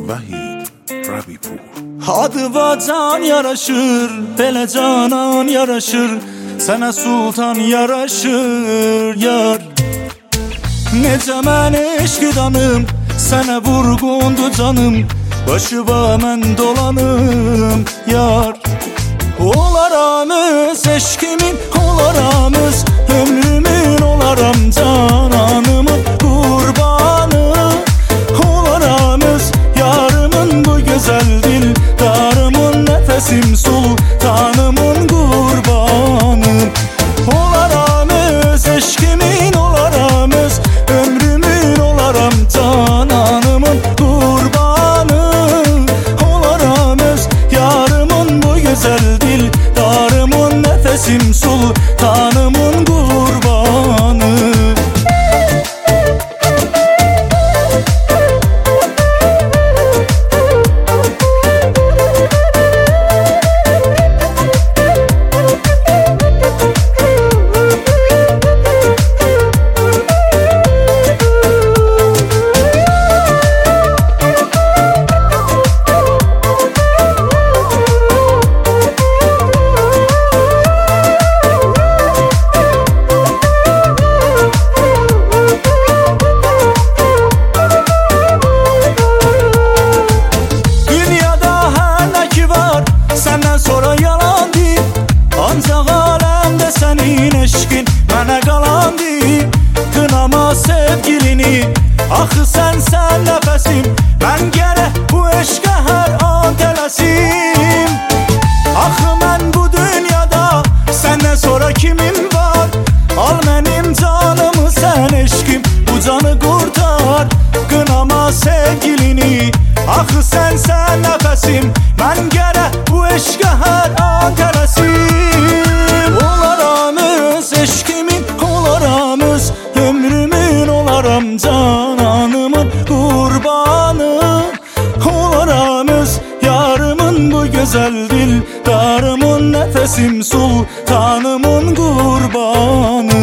Vahid Rabipur. Adıva can yaraşır, belə canan yaraşır, sənə sultan yaraşır yar. Necə mən eşqidanım, sənə vurğundu canım, başıva mən dolanım yar. Olaram öz eşkimin, olaram öz ömrümün, olaram cananımın qurbanı. Olaram öz yarımın, bu gözəl dildarımın, nəfəsim sultanımın qurbanı. Olaram öz eşkimin, olaram öz ömrümün, olaram cananımın qurbanı. Olaram öz yarımın, bu gözəl dildarımın, nəfəsim sultanımın qurbanı. Səndən sonra yalandı, ancaq aləmdə sənin eşqin mənə qalandı. Qınama sevgilini, axı sənsən nəfəsim, mən gərək bu eşqə hər an tələsim. Axı mən bu dünyada səndən sonra kimim var? Al mənim canımı sən eşqim, bu canı qurtar. Qınama sevgilini, axı sənsən nəfəsim, mən gərək bu eşqə hər an tələsim. Olaram öz eşqimin, olaram öz ömrümün, olaram cananımın qurbanı. Olaram öz yarımın, bu gözəl dildarımın, nəfəsim sultanımın qurbanı.